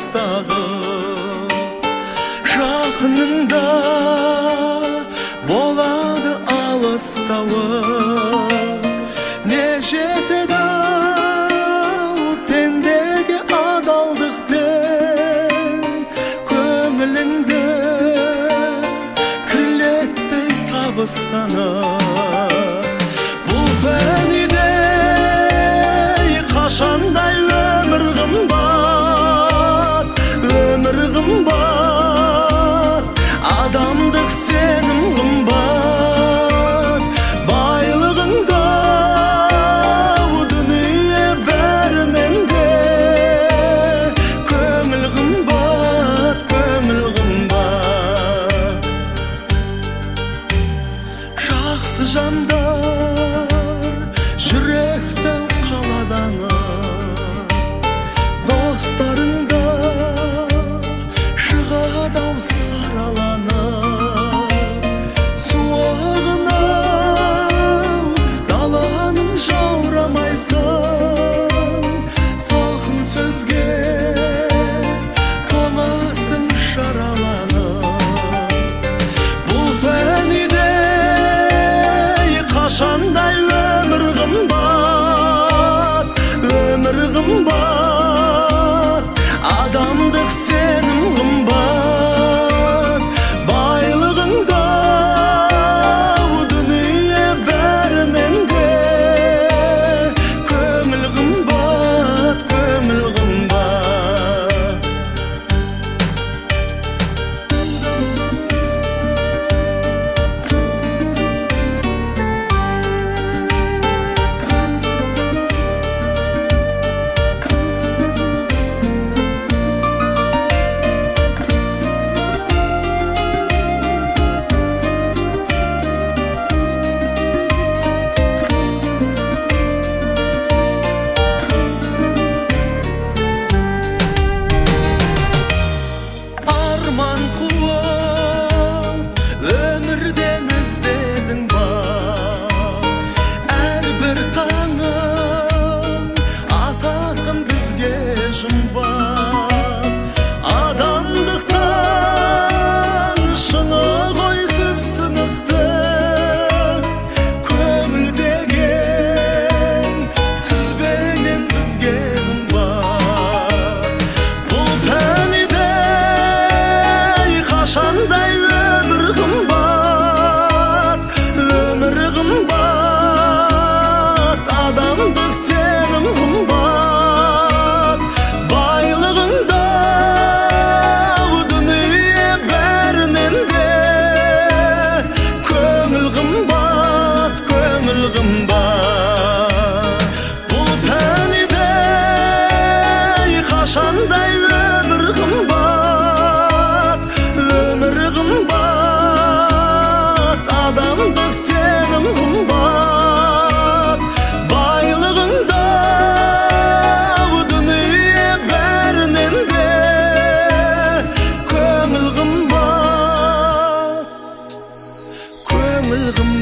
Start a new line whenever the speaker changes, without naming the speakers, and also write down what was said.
алыстағы жақынында болады алыстауы не жетеді пендеге адалдықпен көңіліңді кірлетпей табысқаны бұл бәниде қашандай өмір қымбат адамдық сенім қымбат байлығында дүние бәрінен де көңіл қымбат жақсы жандар жүректі қаладаны достарында шығады-ау сараланып суығына даланың жаурамайсың салқын сөзге тоңасың шараланып бұл пәниде қашандай өмір қымбат адамдық сенім қымбат байлығында дүние бәрінен де көңіл қымбат арман қуып өмірден іздедің ба әрбір таңың ататын бізге жұмбақ адамдықтан шыны ғой түсіністік көңіл деген сізбенен бізге қымбат бұл пәниде қашандай өмір қымбат адамдық сенім қымбат байлығында дүние бәрінен де көңіл қымбат бұл пәниде қашандай өмір қымбат адамдық сенім қымбат байлығында дүние бәрінен де көңіл қымбат